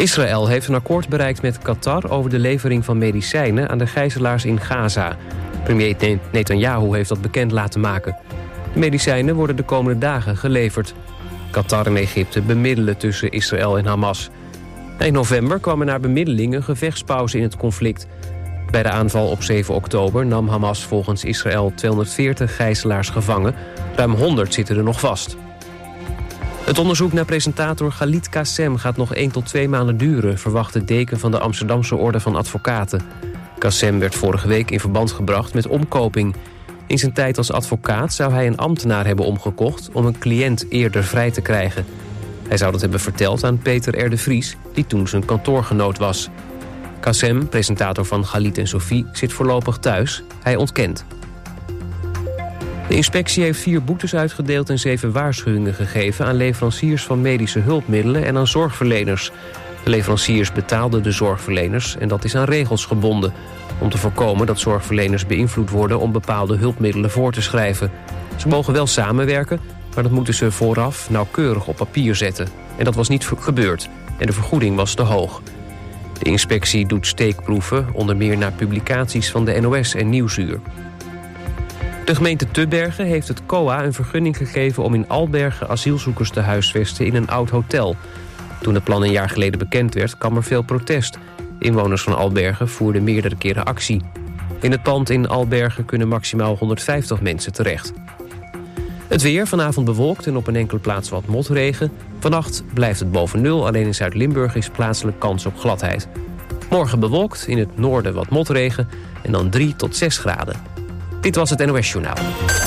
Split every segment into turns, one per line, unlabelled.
Israël heeft een akkoord bereikt met Qatar over de levering van medicijnen aan de gijzelaars in Gaza. Premier Netanyahu heeft dat bekend laten maken. De medicijnen worden de komende dagen geleverd. Qatar en Egypte bemiddelen tussen Israël en Hamas. In november kwam er na bemiddeling een gevechtspauze in het conflict. Bij de aanval op 7 oktober nam Hamas volgens Israël 240 gijzelaars gevangen. Ruim 100 zitten er nog vast. Het onderzoek naar presentator Khalid Qassem gaat nog 1 tot 2 maanden duren, verwacht de deken van de Amsterdamse Orde van Advocaten. Qassem werd vorige week in verband gebracht met omkoping. In zijn tijd als advocaat zou hij een ambtenaar hebben omgekocht om een cliënt eerder vrij te krijgen. Hij zou dat hebben verteld aan Peter R. de Vries, die toen zijn kantoorgenoot was. Qassem, presentator van Khalid en Sophie, zit voorlopig thuis. Hij ontkent. De inspectie heeft 4 boetes uitgedeeld en 7 waarschuwingen gegeven aan leveranciers van medische hulpmiddelen en aan zorgverleners. De leveranciers betaalden de zorgverleners en dat is aan regels gebonden, om te voorkomen dat zorgverleners beïnvloed worden om bepaalde hulpmiddelen voor te schrijven. Ze mogen wel samenwerken, maar dat moeten ze vooraf nauwkeurig op papier zetten. En dat was niet gebeurd en de vergoeding was te hoog. De inspectie doet steekproeven, onder meer naar publicaties van de NOS en Nieuwsuur. De gemeente Tubbergen heeft het COA een vergunning gegeven om in Albergen asielzoekers te huisvesten in een oud hotel. Toen het plan een jaar geleden bekend werd, kwam er veel protest. Inwoners van Albergen voerden meerdere keren actie. In het pand in Albergen kunnen maximaal 150 mensen terecht. Het weer, vanavond bewolkt en op een enkele plaats wat motregen. Vannacht blijft het boven nul, alleen in Zuid-Limburg is plaatselijk kans op gladheid. Morgen bewolkt, in het noorden wat motregen en dan 3 tot 6 graden. Dit was het NOS Journaal.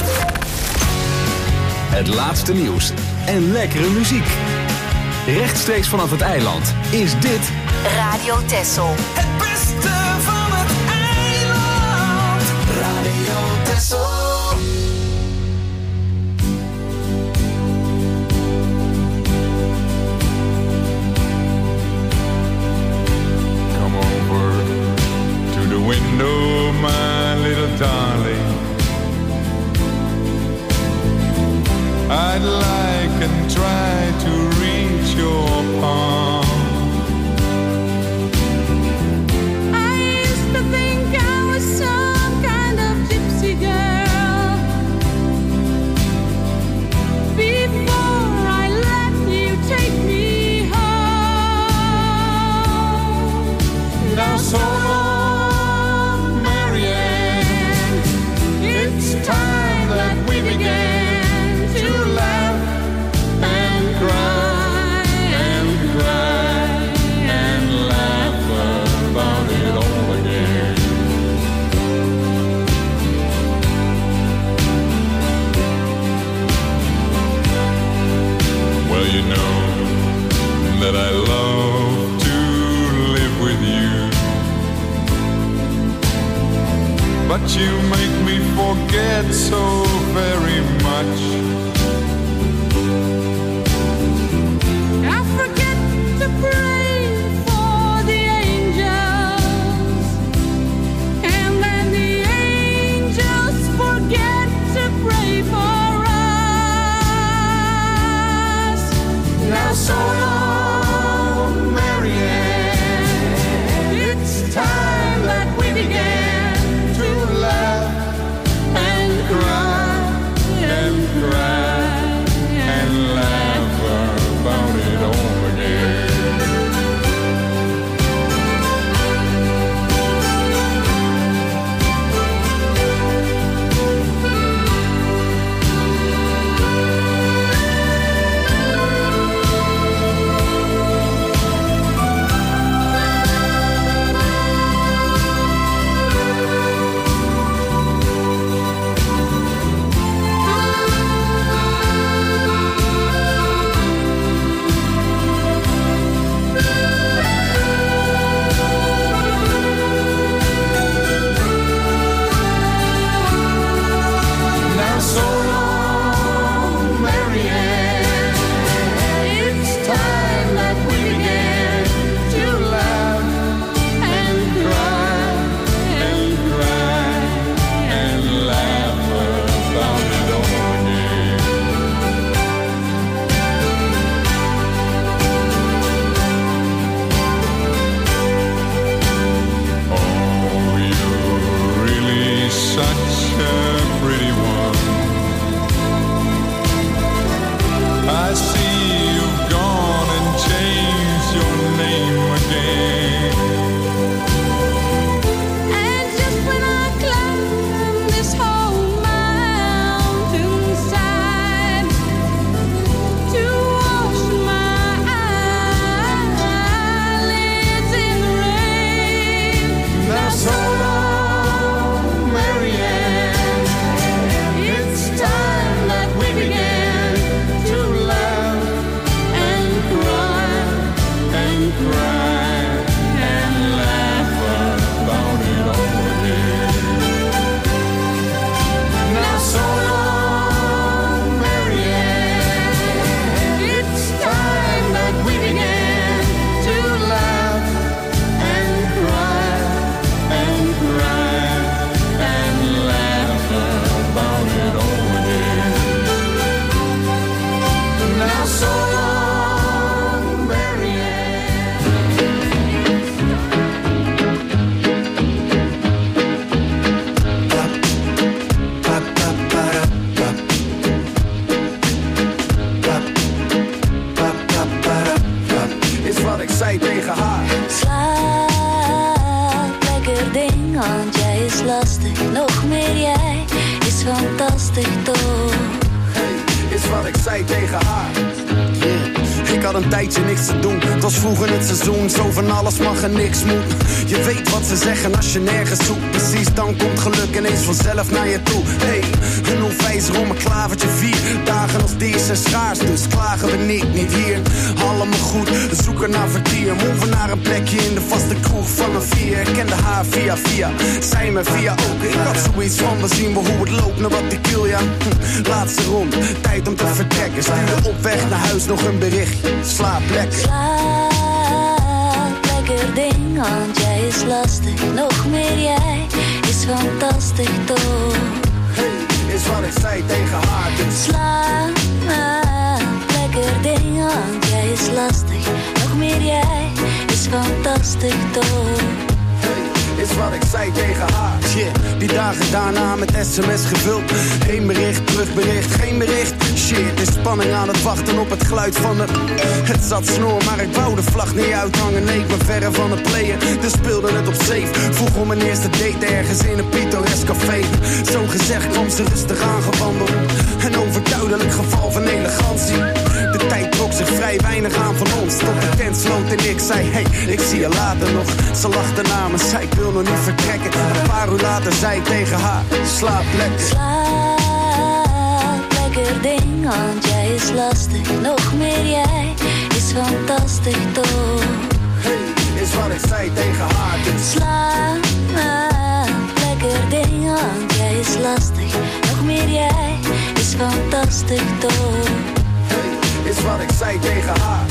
Het laatste nieuws en lekkere muziek. Rechtstreeks vanaf het eiland is dit
Radio Texel.
Het beste van het eiland. Radio Texel.
Come over to the window, my little darling. I'd like and try to reach your palm.
I used to think I was some kind of gypsy girl before I let you take me home.
Now so long, Marianne, it's time that we began to laugh and cry and cry and laugh about it all again. Well, you know that I love to live with you, but you make me forget so very much.
I forget to pray for the angels, and then the angels forget to pray for us.
Now so long, Marianne, it's time that we began to laugh and cry and cry.
tegen haar.
Slaap, lekker ding, want jij is lastig. Nog meer jij is fantastisch toch.
Hey, is wat ik zei tegen haar. Ik had een tijdje niks te doen. Het was vroeg in het seizoen, zo van alles mag en niks moet. Je weet wat ze zeggen als je nergens zoekt. Precies, dan komt geluk ineens vanzelf naar je toe. Hey, een onwijzer om een klavertje 4 dagen als deze zijn schaars, dus klagen we niet hier. Allemaal goed, we zoeken naar vertier. Moven naar een plekje in de vaste kroeg van een 4. Ik kende haar via, zij me via ook. Ik had zoiets van, we zien wel hoe het loopt, naar wat ik wil, ja. Laatste rond, tijd om te vertrekken. Stuur op weg naar huis nog een bericht. Slaap lekker.
Slaap, lekker ding, want jij is lastig. Nog meer jij is fantastisch toch.
Hey, is wat ik zei tegen haar, dus.
Slaap, lekker ding, want jij is lastig. Nog meer jij is fantastisch toch.
Is wat ik zei tegen haar. Shit, die dagen daarna met sms gevuld. Heen bericht, terugbericht, geen bericht. Shit, is spanning aan het wachten op het geluid van de... Het zat snor, maar ik wou de vlag niet uithangen. Nee, ik ben verre van het playen, dus speelde het op safe. Vroeg om mijn eerste date ergens in een pittoresk café. Zo gezegd kwam ze rustig aangewandeld. Een overduidelijk geval van elegantie. De tijd trok zich vrij weinig aan van ons. Tot de tent sloot en ik zei, hey, ik zie je later nog. Ze lachte na me, zei ik wil nog niet vertrekken. Een paar uur later zei ik tegen haar, slaap lekker.
Slaap, lekker ding, want jij is lastig. Nog meer jij is fantastisch toch.
Hey, is wat ik zei tegen haar, dus.
Slaap, lekker ding, want jij is lastig. Nog meer jij is fantastisch toch.
Hey, is wat ik zei tegen haar.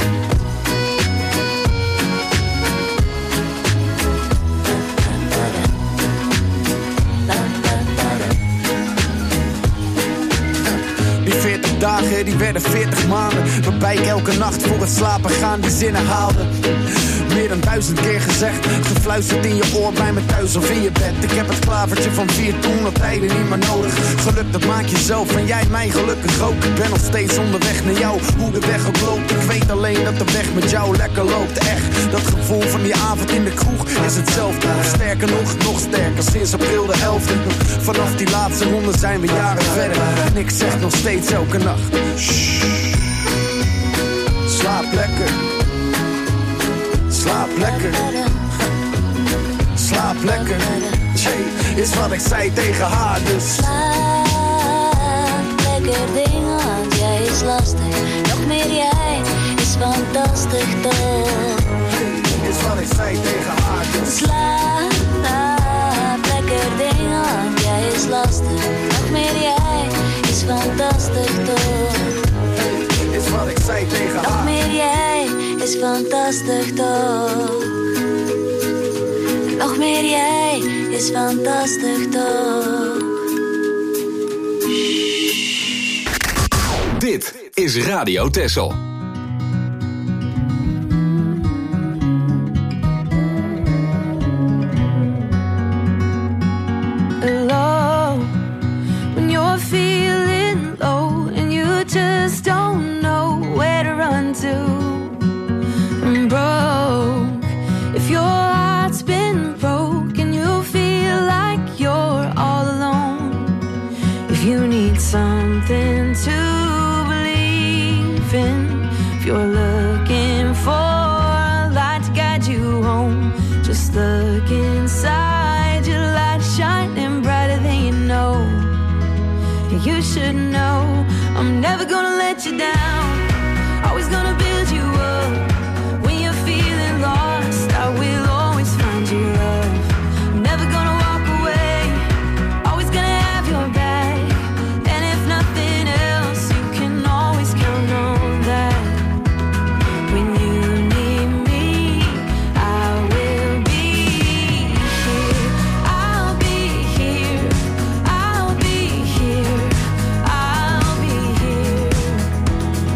Die 40 dagen, die werden 40 maanden. Waarbij ik elke nacht voor het slapen gaan die zinnen haalde. Meer dan 1000 keer gezegd, gefluisterd in je oor bij me thuis of in je bed. Ik heb het klavertje van 4 toen al tijden niet meer nodig. Geluk dat maak je zelf en jij mij gelukkig ook. Ik ben nog steeds onderweg naar jou, hoe de weg ook loopt. Ik weet alleen dat de weg met jou lekker loopt. Echt, dat gevoel van die avond in de kroeg is hetzelfde. Sterker nog sterker, sinds april de 11e. Vanaf die laatste ronde zijn we jaren verder. En ik zeg nog steeds elke nacht, shh, slaap lekker. Slaap lekker. Slaap lekker. Jay, is wat ik zei tegen haar, dus.
Slaap, lekker ding, want jij is lastig. Nog meer jij is fantastisch toch.
Is wat ik zei tegen haar, dus.
Slaap, lekker ding, want jij is lastig. Nog meer jij is fantastisch toch.
Is wat ik zei tegen haar.
Nog meer jij is fantastisch toch. Nog meer jij is fantastisch toch.
Dit is Radio Texel.
Alone, when you're feeling low and you just don't know where to run to. I'm broke. If your heart's been broke and you feel like you're all alone. If you need something to believe in. If you're looking for a light to guide you home. Just look inside, your light shining brighter than you know. You should know I'm never gonna let you down. Always gonna build you up. When you're feeling lost, I will always find you love. I'm never gonna walk away. Always gonna have your back. And if nothing else, you can always count on that. When you need me, I will be here. I'll be here. I'll be here. I'll be here.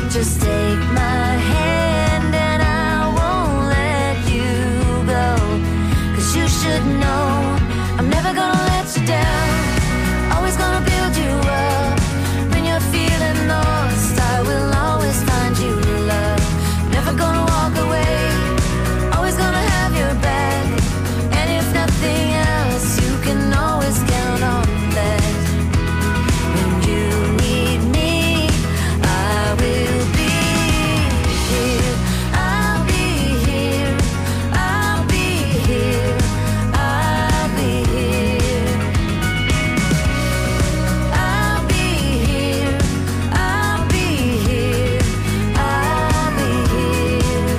Just take my hand and I won't let you go. 'Cause you should know I'm never gonna let you down. Always gonna build you up. When you're feeling lost, I will always find you love. Never gonna walk away. Always gonna have your back. And if nothing else, you can always count on that. When you need me, I will be here. I'll be here. I'll be here. I'll be here. I'll be here. I'll be here. I'll be here.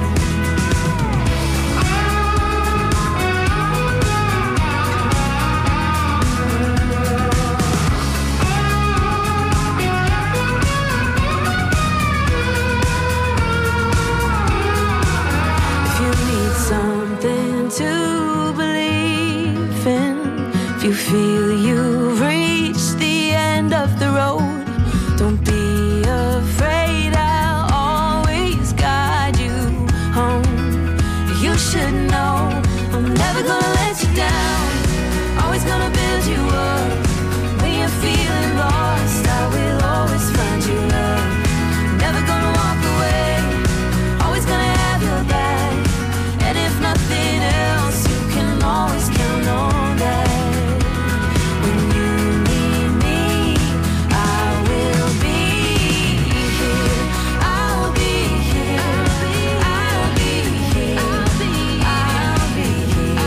If you need something to believe in, if you feel you've reached the end of the road, don't be afraid, I'll always guide you home. You should know I'm never gonna let you down. Always gonna build you up. When you're feeling lost, I will always find you love. Never gonna walk away. Always gonna have your back. And if nothing else, you can always count on that. When you need me, I will be here. I'll be here. I'll be here. I'll be here. I'll be here.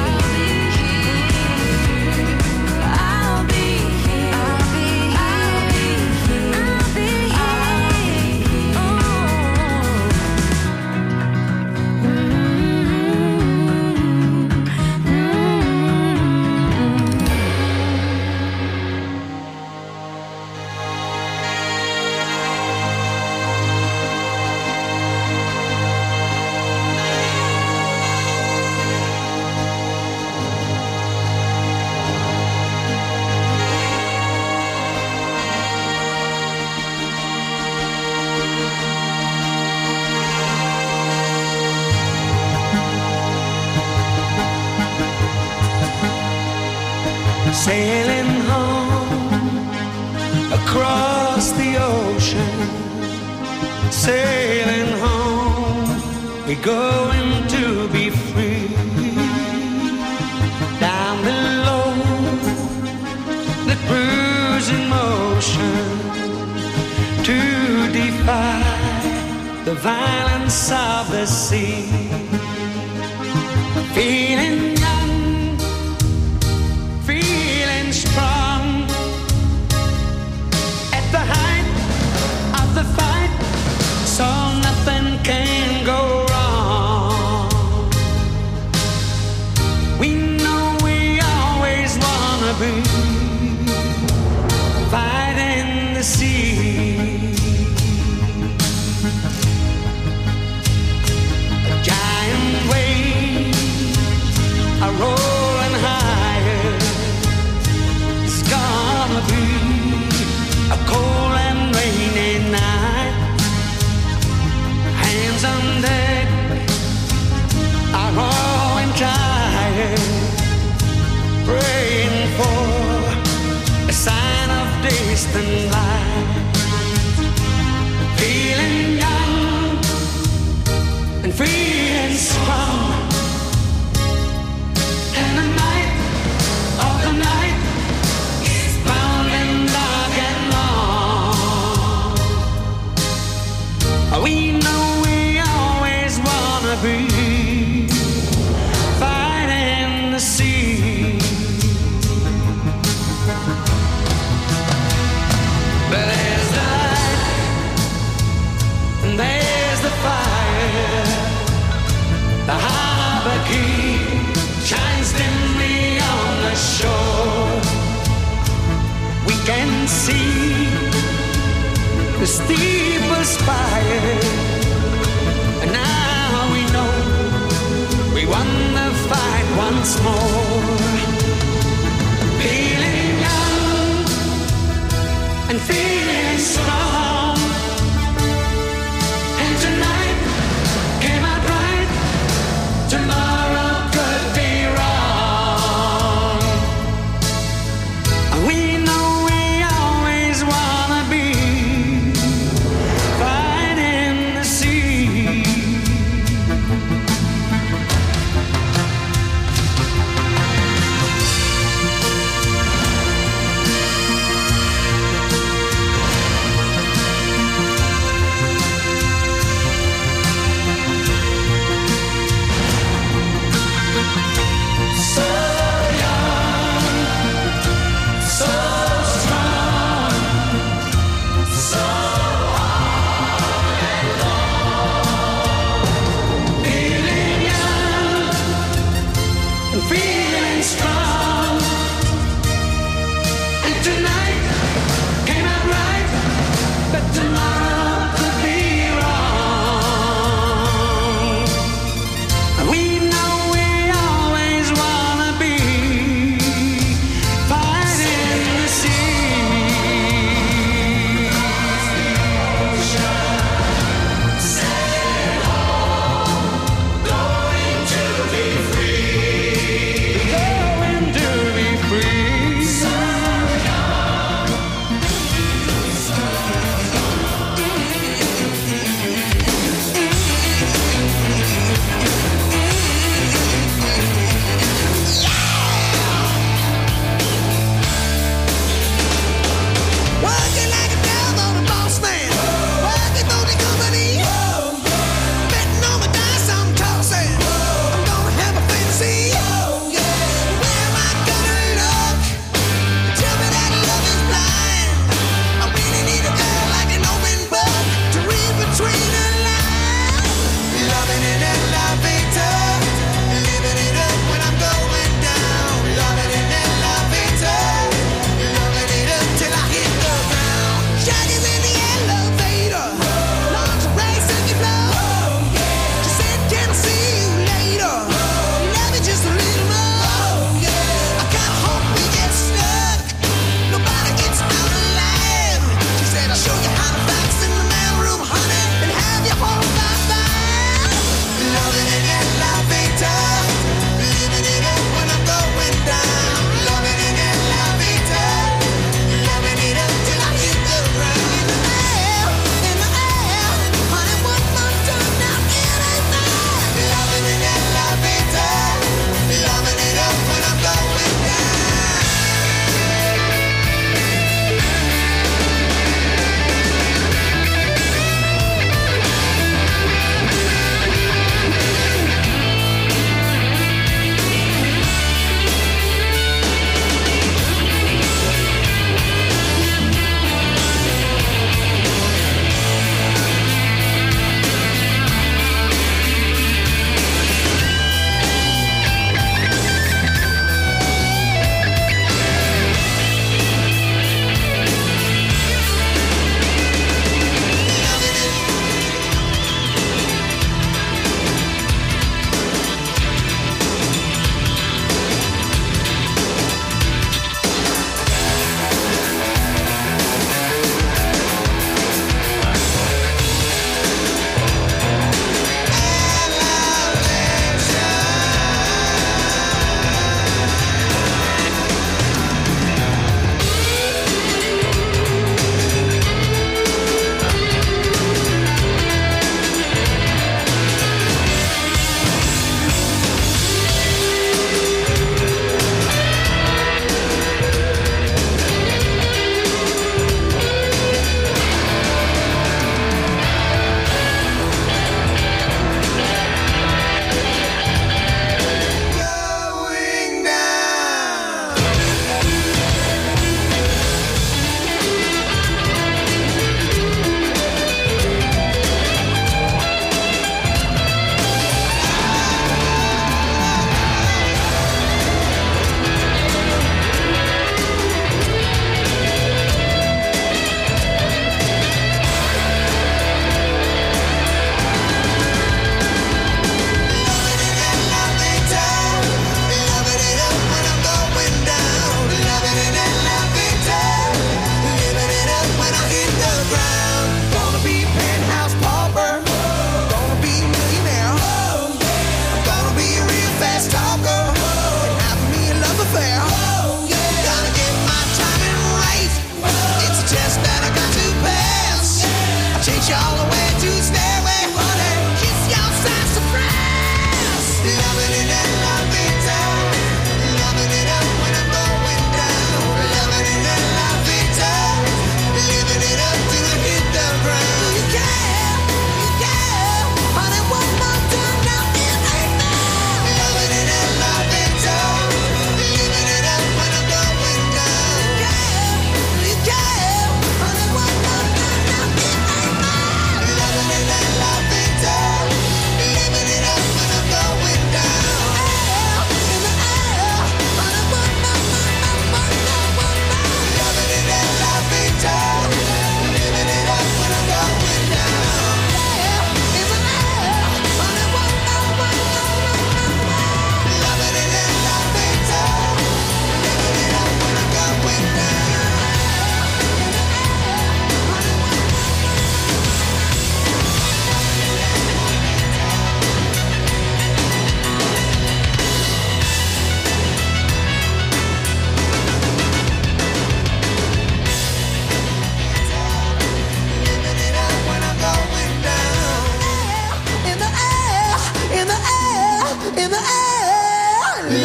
I'll be here. I'll be
Sailing home across the ocean, sailing home, we're going to be free. Down below, the cruising motion, to defy the violence of the sea. Feeling young, feeling strong, at the height of the fight, so nothing can go wrong. We know we always wanna be fighting the sea. A giant wave, a rolling higher. It's gonna be a cold and rainy night. Hands on deck are rowing tired, praying for a sign of distant light. Feeling young and feeling strong, and the night of the night is pounding dark and long. We know we always wanna be fighting the sea. But there's the light and there's the fire. The harbor key shines dimly on the shore. We can see the steeple spire, and now we know we won the fight once more. Feeling young and feeling strong,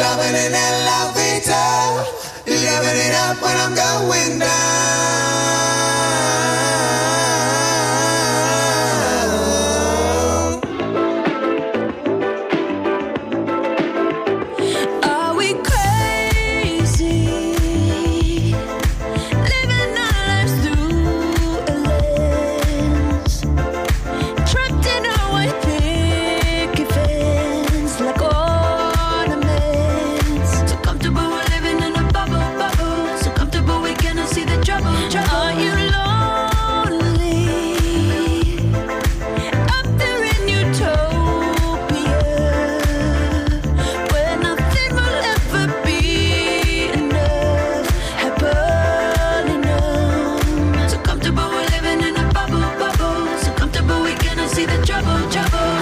loving it and love it up. Living it up when I'm going down.
Are we crazy? Living our lives through a lens. Trapped in our white picket fence like ornaments. So comfortable we're living in a bubble, bubble. So comfortable we cannot see the trouble, trouble. Are you lonely? Up there in utopia, where nothing will ever be enough, happily numb. So comfortable we're living in a bubble, bubble. So comfortable we cannot see the trouble, trouble.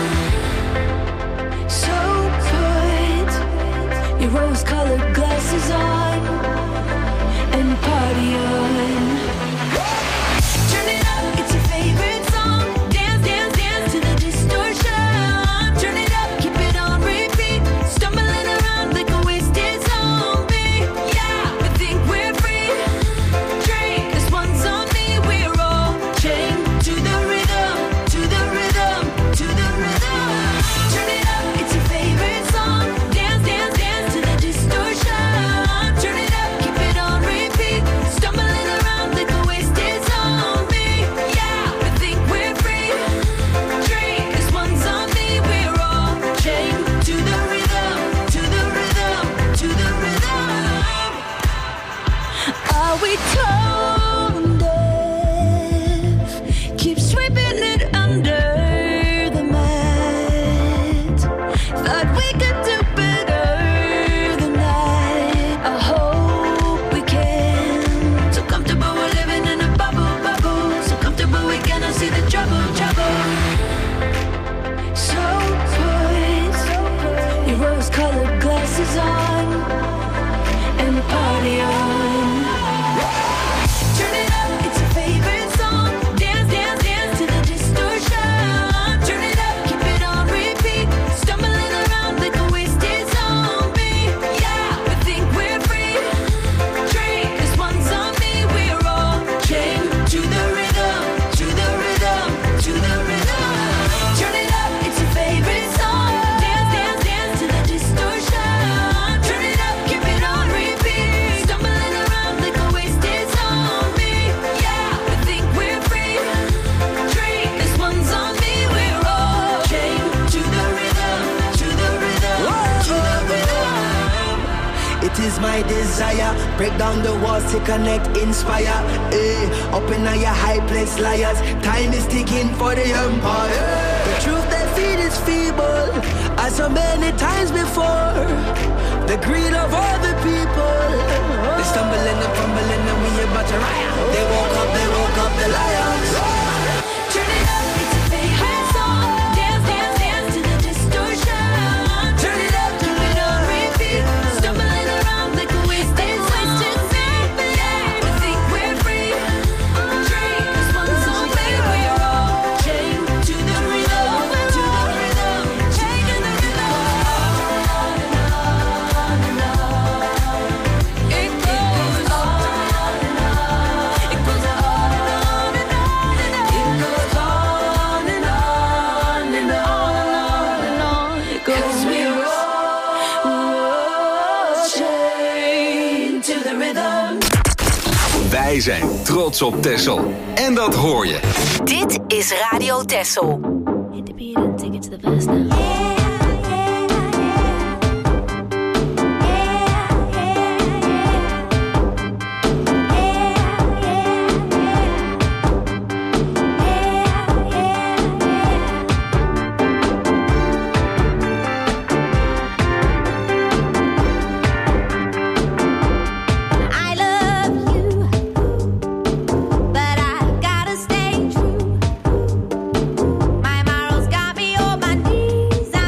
So put your rose-colored glasses on and party on. Turn it up, it's your favorite song. Dance, dance, dance to the distortion. Turn it up, keep it on repeat. Stumbling around like a wasted zombie. Yeah, we think we're free. Drink, this one's on me. We're all chained to the rhythm, to the rhythm, to the rhythm. Turn it up, it's your favorite song. Dance, dance, dance to the distortion. Turn it up, keep it on repeat. Stumbling around like a wasted zombie. Yeah, we think we're free. Drink, this one's on me. We're all chained to the rhythm, to the rhythm, to the rhythm. Are we tone deaf? Keep sweeping it under the mat. Thought we could do better than that. I hope we can. So comfortable we're living in a bubble, bubble. So comfortable we cannot see the trouble, trouble. So put your rose-colored glasses on and party on. Turn it up, it's your favorite song. Dance, dance, dance to the distortion. Turn it up, keep it on repeat. Stumbling around like a wasted zombie. Yeah, we think we're free. Drink, this one's on me. We're all chained to the rhythm, to the rhythm, to the rhythm. Turn it up, it's your favorite song. Dance, dance, dance to the distortion. Turn it up, keep it on repeat. Stumbling around like a wasted zombie. Yeah, we think we're free. Drink, this one's on me. We're all chained to the rhythm, to the rhythm, to the rhythm.
It is my desire, break down the walls to connect, inspire. Up in your high place, liars. Time is ticking for the empire. The truth they feed is feeble, as so many times before. The greed of all the people. They stumbling and fumbling and we about to riot. They woke up the lions.
Turn it up, it's your favorite song. Dance, dance, dance to the distortion. Turn it up, keep it on repeat. Stumbling around like a wasted zombie. Yeah, we think we're free. Drink, this one's on me. We're all chained to the rhythm, to the rhythm, chained to the rhythm. On and on and on. It goes on and on. It goes on and on and on and on. It goes on and on and on and on. It goes. 'Cause we're all chained to the rhythm.
Wij zijn trots op Texel. En dat hoor je.
Dit is Radio Texel.
Hit the beat and take it to the verse now.
I love you, but I gotta stay true. My morals got me on my knees. I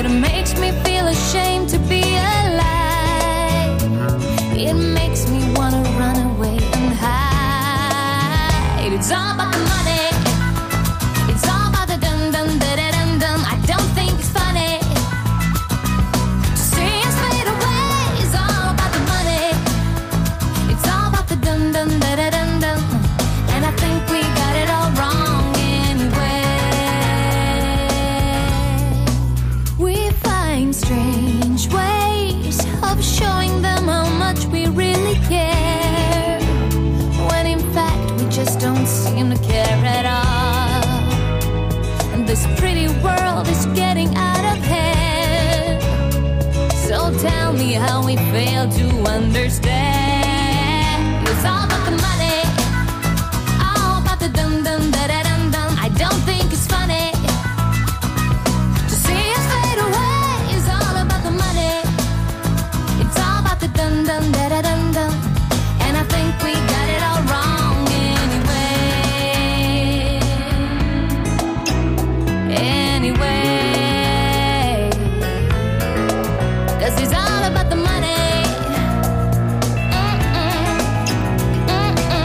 it makes me feel ashamed to be alive. It makes me wanna run away and hide. It's all about the money. It's all about the dun dun da da dun dun. I don't think it's funny to see us fade away. It's all about the money. It's all about the dun dun da da dun dun. And I think we got it all wrong anyway. We find strange ways of showing them how much we really care, when in fact we just don't seem to care at all. And this pretty world is getting out of hand. So tell me how we fail to understand. It's all about the money, all about the dun dun da da dun dun. I don't think it's funny to see us fade away. It's all about the money. It's all about the dun dun da da dun dun. And I think we got it all wrong anyway. Anyway, 'cause it's all about the money.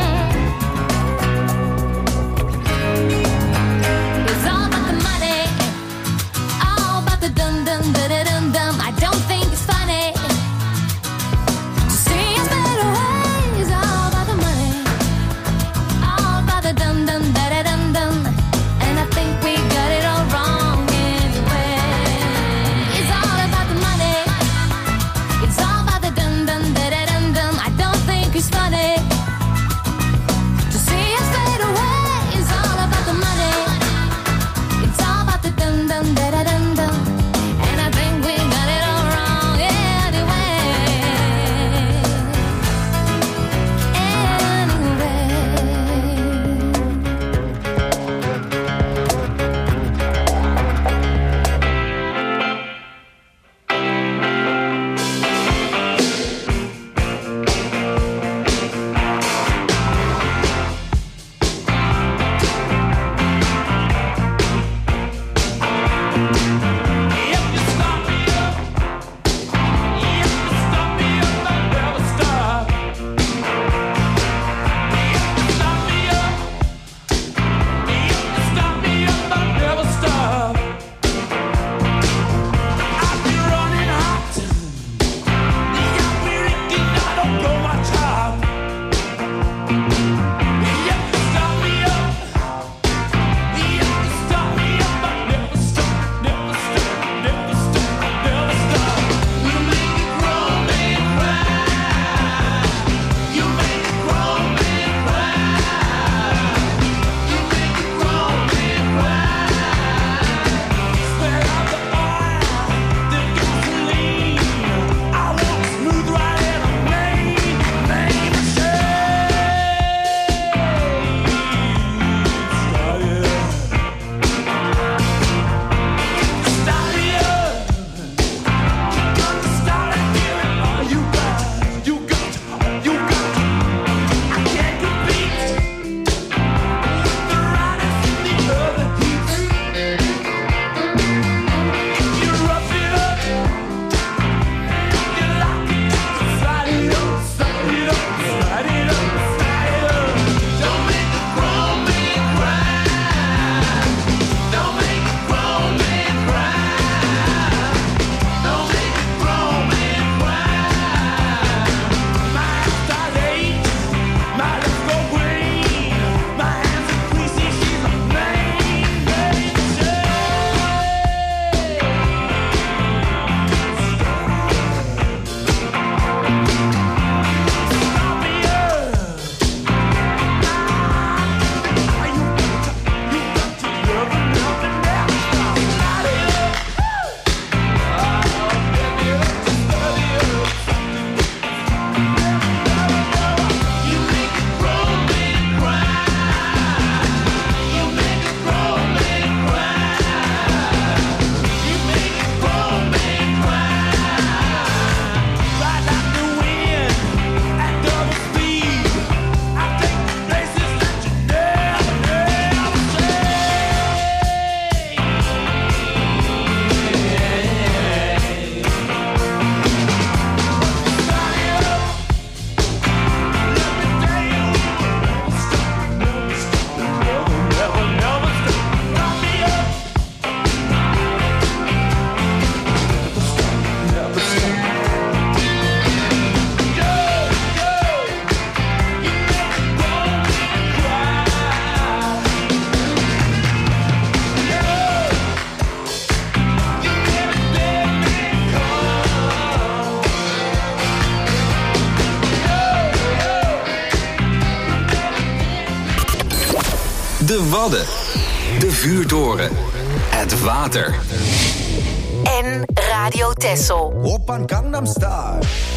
De Wadden. De Vuurtoren. Het water.
En Radio Texel.
Oppan Gangnam Style.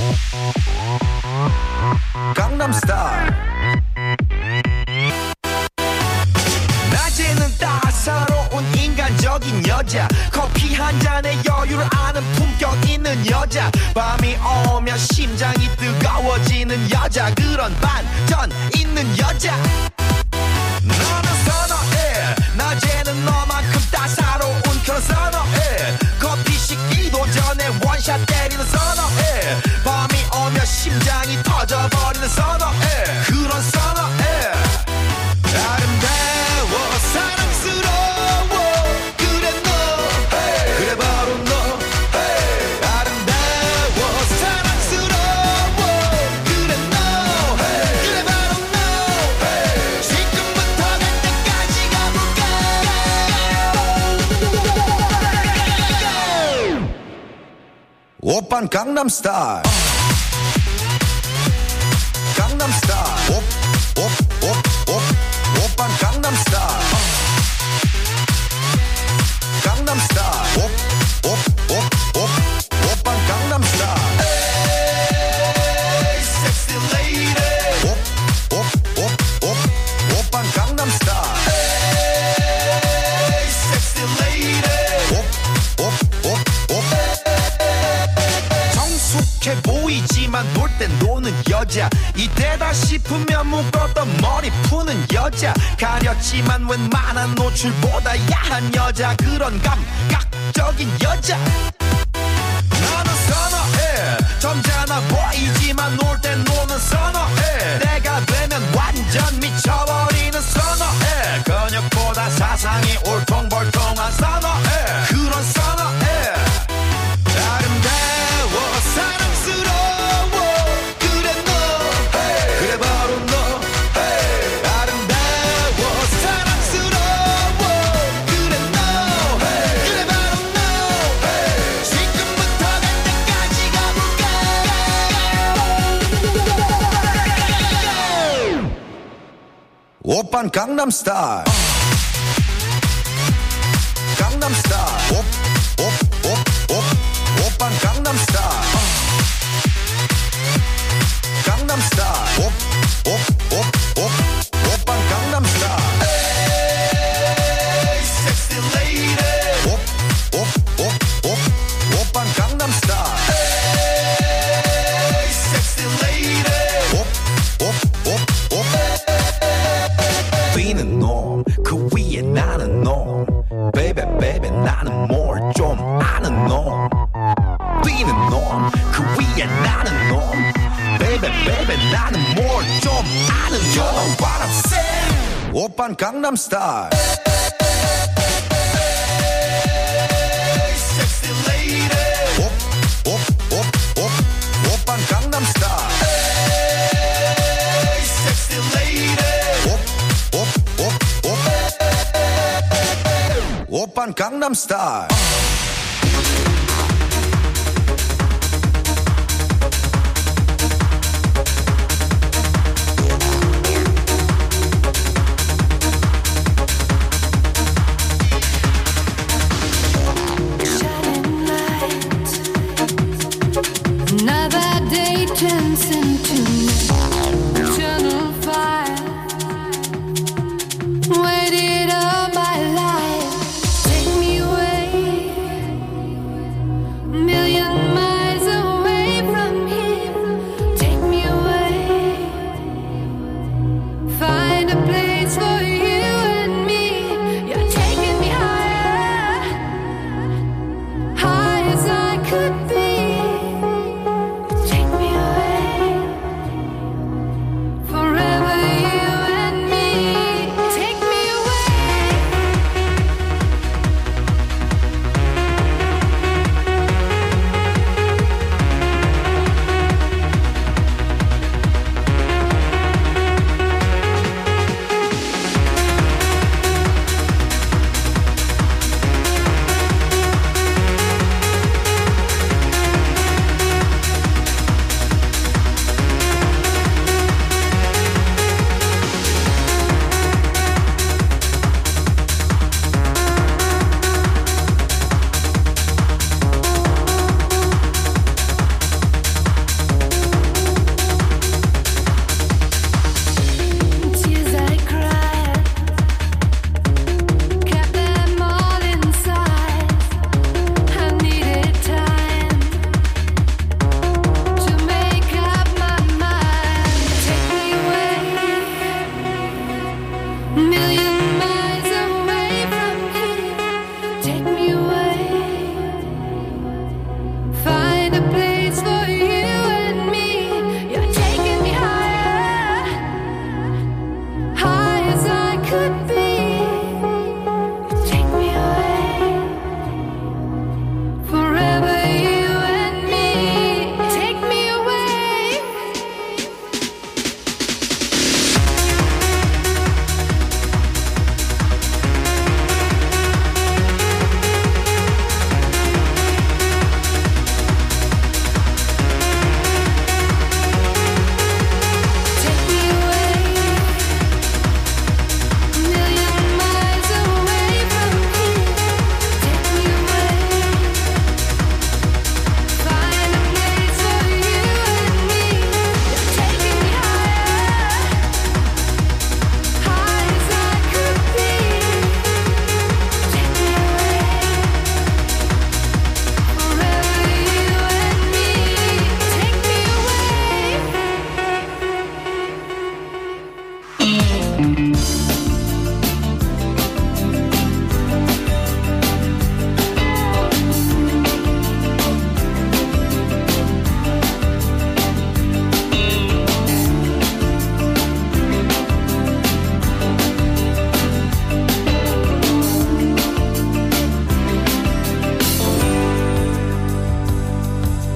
Gangnam Style. 낮에는 따사로운 인간적인 여자 커피 한 잔에 여유를 아는 품격 있는 여자 밤이 오면 심장이 뜨거워지는 여자 그런 반전 있는 여자 너는 선어해 낮에는 너만큼 따사로운 그런 선어해 커피 식기도 전에 원샷 때리는 선어해 밤이 오면 심장이 터져버리는 선어해 그런 선어해 아름다워 사랑스러워 그래 너 그래 바로 너 아름다워 사랑스러워 그래 너 그래 바로 너 지금부터 갈 때까지 가볼까 오빤 강남 스타일 강남 스타일 오빤 강남 스타일 강남 스타일 오빤 강남 스타일 에이 섹시 레이디 오빤 강남 스타일 에이 섹시 레이디 정숙해 보이지만 놀 땐 노는 여자 이때다 싶으면 묶었던 머리 푸는 여자 가렸지만 웬만한 노출보다 야한 여자 그런 감각적인 여자 나는 선어해 점잖아 보이지만 놀 땐 노는 선어해 내가 되면 완전 미쳐버리는 선어해 근육보다 사상이 울퉁불퉁한 선어해 그런 선어해 아름다워 사랑스러워 그래 너 그래 바로 너 아름다워 사랑스러워 그래 너 그래 바로 너 지금부터 갈 때까지 가볼까 오빤 강남 스타일 강남 스타일 오빤 강남 스타일 강남 스타일 오빤 강남 스타일 에이 섹시 레이디 오빤 강남 스타일 에이 섹시 레이디 뛰는 놈 그 위에 나는 놈 베이베 베이베 나는 뭘 좀 아는 놈 뛰는 놈 그 위에 나는 놈 베이베 베이베 나는 뭘 좀 아는 놈 You know what I'm saying 오빤 강남 스타일 섹시 레이디 오빤 강남 스타일 섹시 레이디 오빤 강남 스타일
Another day turns into eternal fire. Waited all my life, take me away, a million miles away from here. Take me away, find a place for you and me. You're taking me higher, high as I could be.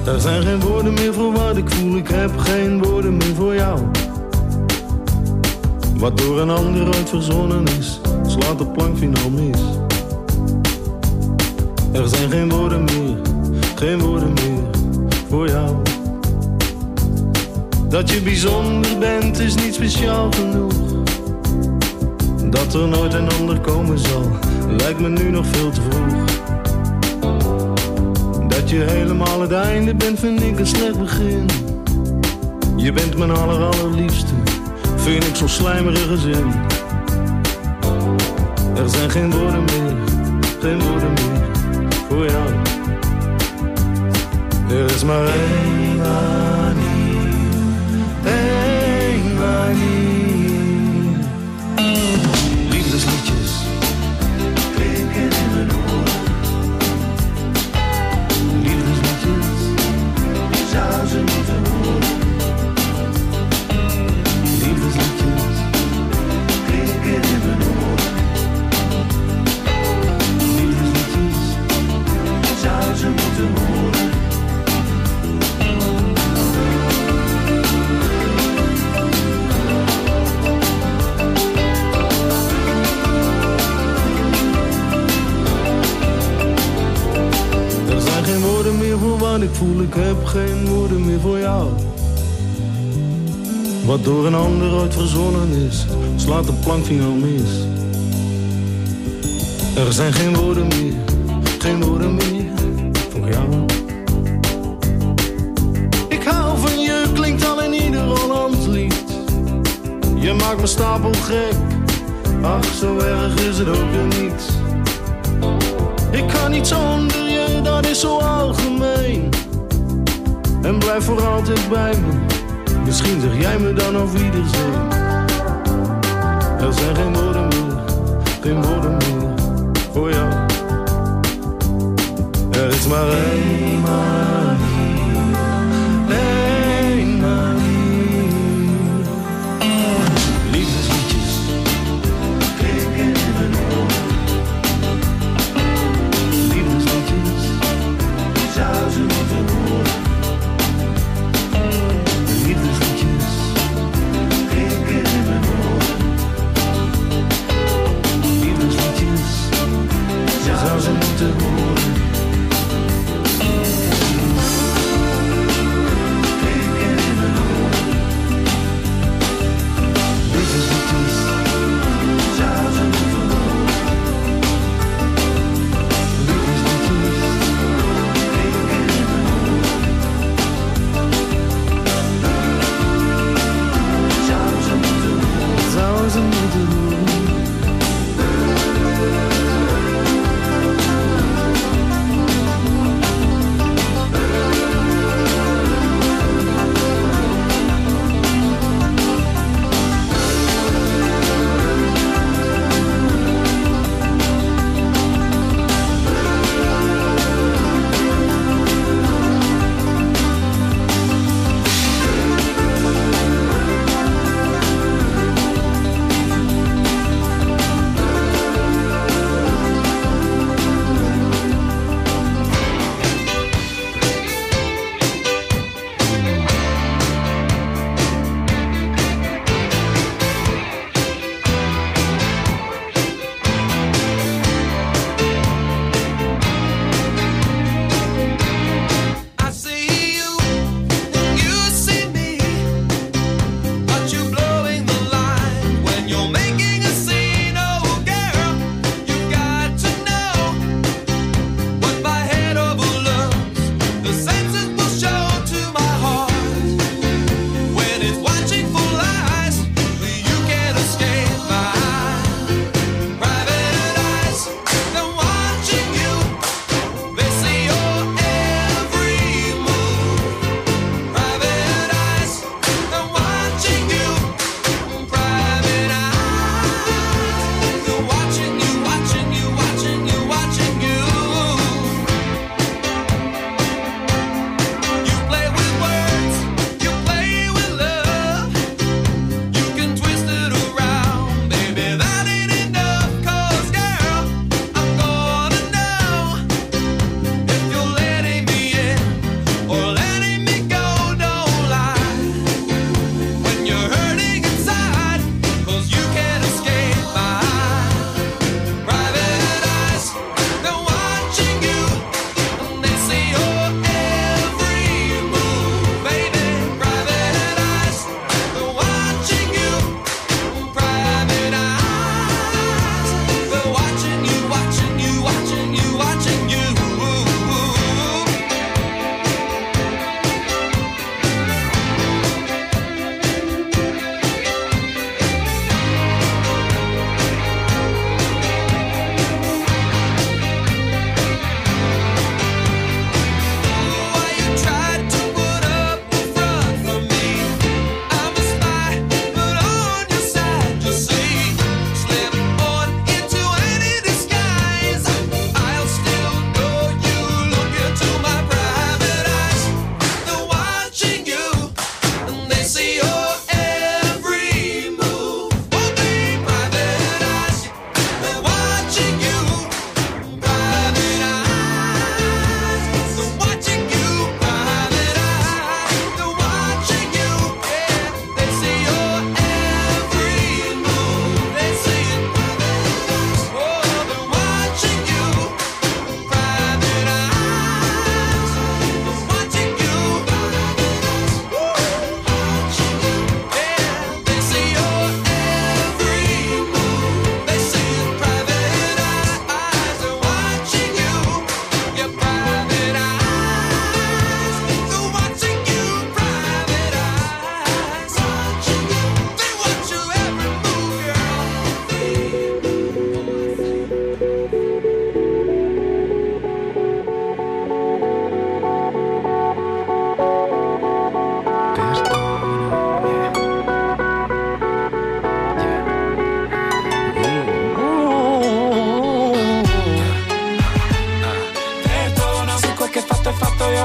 Er zijn geen woorden meer voor wat ik voel, ik heb geen woorden meer voor jou. Wat door een ander ooit verzonnen is, slaat de plank finaal mis. Er zijn geen woorden meer voor jou. Dat je bijzonder bent is niet speciaal genoeg. Dat er nooit een ander komen zal, lijkt me nu nog veel te vroeg. Dat je helemaal het einde bent, vind ik een slecht begin. Je bent mijn allerliefste, vind ik zo'n slijmerige zin. Er zijn geen woorden meer voor jou. Er is maar één manier. Liefdesliedjes klinken in mijn oren. Liefdesliedjes, je zou ze moeten horen. Liefdesliedjes klinken in mijn oren. Liefdesliedjes, je zou ze moeten horen. Geen woorden meer voor wat ik voel, ik heb geen woorden meer voor jou. Wat door een ander ooit verzonnen is, slaat de plank finaal mis. Er zijn geen woorden meer voor jou. Ik hou van je, klinkt al in ieder Hollands lied. Je maakt me stapel gek, ach zo erg is het ook weer niet. Ik kan niet zonder je, dat is zo algemeen. En blijf voor altijd bij me, misschien zeg jij me dan auf Wiedersehen. Er zijn geen woorden meer voor jou. Er is maar één manier. Liefdesliedjes klinken in mijn oren. Liefdesliedjes, je zou ze moeten horen. Liefdesliedjes klinken in mijn oren. Liefdesliedjes, je zou ze moeten horen.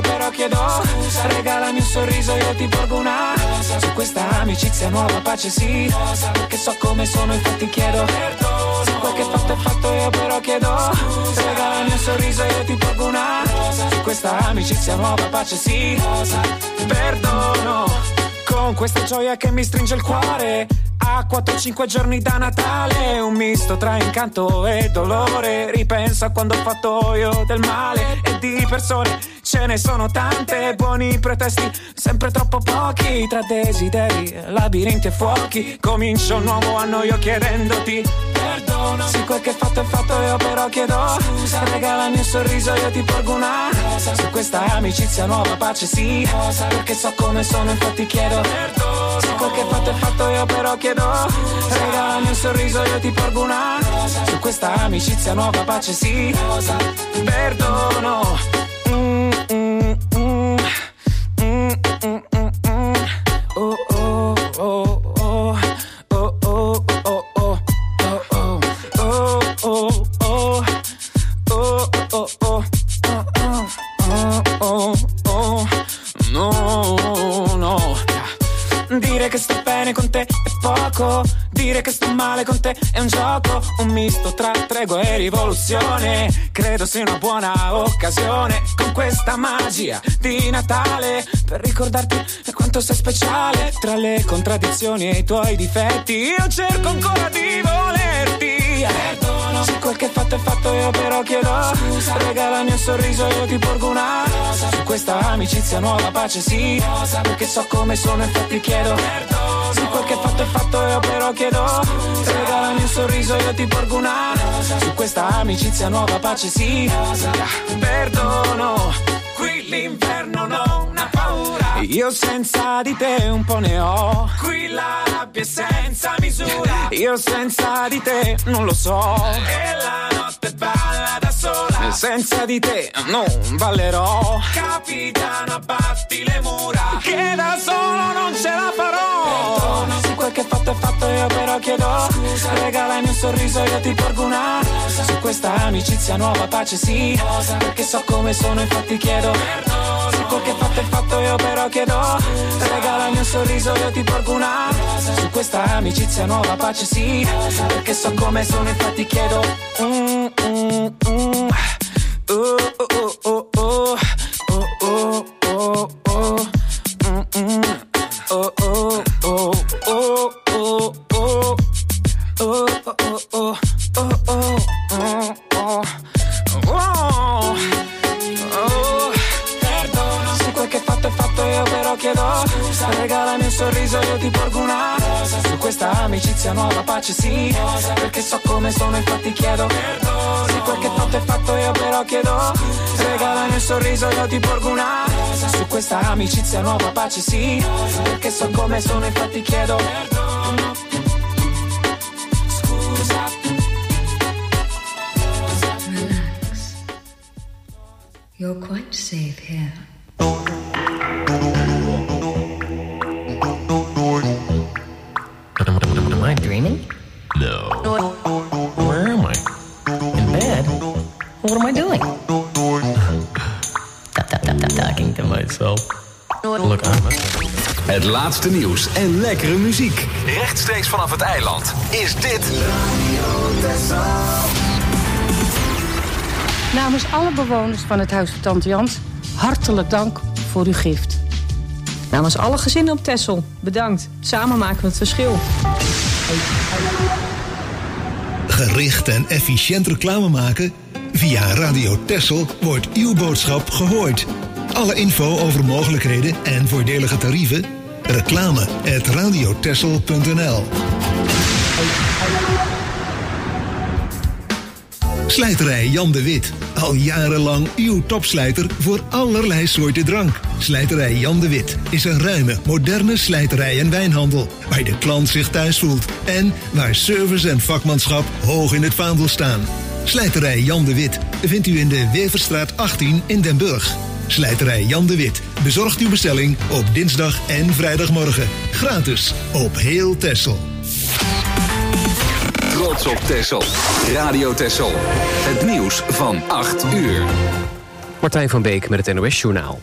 però chiedo scusa. Regalami un sorriso, io ti porgo una rosa. Su questa amicizia nuova pace sì rosa. Perché so come sono, infatti chiedo perdono. Se quel che fatto è fatto, io però chiedo scusa. Regalami un sorriso, io ti porgo una rosa. Su questa amicizia nuova pace sì rosa. Perdono. Con questa gioia che mi stringe il cuore, a 4-5 giorni da Natale, un misto tra incanto e dolore. Ripenso a quando ho fatto io del male, e di persone ce ne sono tante. Buoni pretesti, sempre troppo pochi, tra desideri, labirinti e fuochi. Comincio un nuovo anno io chiedendoti perdono. Se quel che fatto è fatto, io però chiedo scusa. Regalami un sorriso, io ti porgo una rosa. Su questa amicizia nuova pace sì rosa. Perché so come sono, infatti chiedo perdono. Se quel che fatto è fatto, io però chiedo scusa. Regalami un sorriso, io ti porgo una rosa. Su questa amicizia nuova pace sì rosa. Perdono. Oh oh oh oh. Dire che sto bene con te è poco, dire che sto male con te è un gioco, un misto tra tregua e rivoluzione. Credo sia una buona occasione, con questa magia di Natale, per ricordarti quanto sei speciale. Tra le contraddizioni e i tuoi difetti, io cerco ancora di volerti. Perdono. Se quel che fatto è fatto, io però chiedo scusa. Regalami un sorriso, io ti porgo una rosa. Su questa amicizia nuova pace sì rosa. Perché so come sono, infatti chiedo perdono. Se quel che fatto è fatto, io però chiedo scusa. Regalami un sorriso, io ti porgo una rosa. Su questa amicizia nuova pace sì rosa. Perdono. Qui l'inverno non ha paura, io senza di te un po' ne ho. Qui la rabbia è senza misura, io senza di te non lo so. E la notte balla da sola, senza di te non ballerò. Capitano, abbatti le mura, che da solo non ce la farò. Perdono. Se quel che fatto è fatto, io però chiedo scusa. Regalami un sorriso, io ti porgo una rosa. Su questa amicizia nuova pace sì rosa. Perché so come sono, infatti chiedo perdono. Se quel che fatto è fatto, io però chiedo scusa. Regalami un sorriso, io ti porgo una rosa. Su questa amicizia nuova pace sì rosa. Perché so come sono, infatti chiedo Regalami un sorriso, io ti porgo una rosa. Su questa amicizia nuova pace sì rosa. Perché so come sono, infatti chiedo perdono. Se quel che fatto è fatto, io però chiedo scusa. Regalami un sorriso, io ti porgo una rosa. Su questa amicizia nuova pace sì rosa. Perché so come sono, infatti chiedo perdono. Scusa.
Relax. You're quite safe here.
Am I dreaming? No. Where am I? In bed? What am I doing? Talking to myself. Look,
Het laatste nieuws en lekkere muziek. Rechtstreeks vanaf het eiland. Is dit Radio Tessel.
Namens alle bewoners van het Huis van Tante Jans, hartelijk dank voor uw gift.
Namens alle gezinnen op Texel, bedankt. Samen maken we het verschil.
Gericht en efficiënt reclame maken? Via Radio Texel wordt uw boodschap gehoord. Alle info over mogelijkheden en voordelige tarieven? reclame@radiotexel.nl. Slijterij Jan de Wit. Al jarenlang uw topslijter voor allerlei soorten drank. Slijterij Jan de Wit is een ruime, moderne slijterij en wijnhandel. Waar de klant zich thuis voelt. En waar service en vakmanschap hoog in het vaandel staan. Slijterij Jan de Wit vindt u in de Weverstraat 18 in Den Burg. Slijterij Jan de Wit bezorgt uw bestelling op dinsdag en vrijdagmorgen. Gratis op heel Texel.
Trots op Texel. Radio Texel. Het nieuws van 8 uur.
Martijn van Beek met het NOS-journaal.